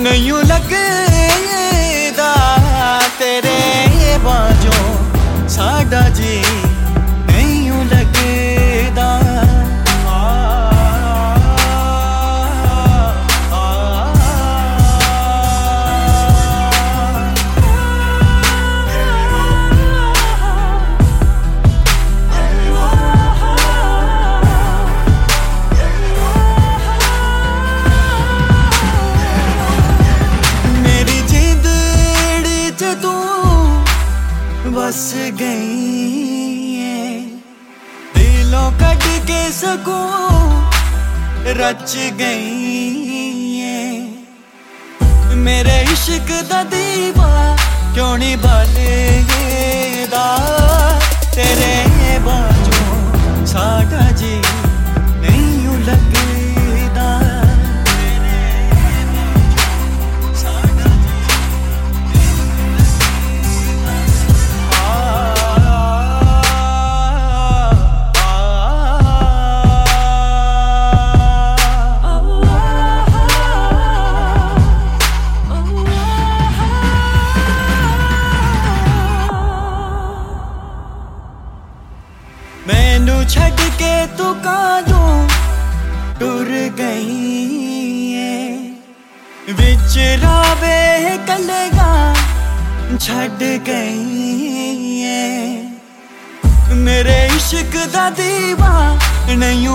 नहीं लगदा तेरे बाजों साडा जी नहीं लगदा। बस गई है दिलों कट के सकूं रच गई है। मेरे इश्क दा दीवा क्यों नहीं बलेदा तेरे बाजों साडा जी नहीं लगदा। मैनू छड़ के तू कादों टुर गई है विच रावे कलेगा छड़ गई है। मेरे इश्क दा दीवा नहीं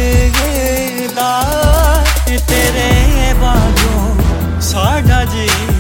बलेदा तेरे बाजों साडा जी।